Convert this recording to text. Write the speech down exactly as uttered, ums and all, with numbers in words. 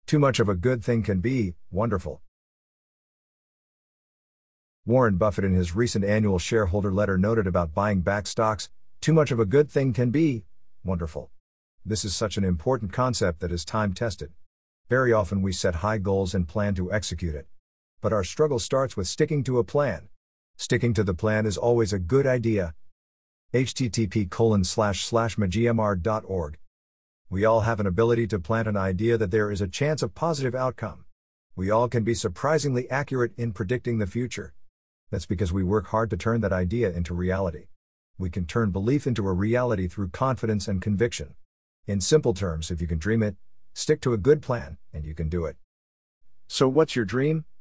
Too much of a good thing can be wonderful. Warren Buffett in his recent annual shareholder letter noted about buying back stocks, too much of a good thing can be wonderful. This is such an important concept that is time-tested. Very often we set high goals and plan to execute it. But our struggle starts with sticking to a plan. Sticking to the plan is always a good idea. H T T P colon slash slash M A G M R dot org. We all have an ability to plant an idea that there is a chance of positive outcome. We all can be surprisingly accurate in predicting the future. That's because we work hard to turn that idea into reality. We can turn belief into a reality through confidence and conviction. In simple terms, if you can dream it, stick to a good plan, and you can do it. So what's your dream?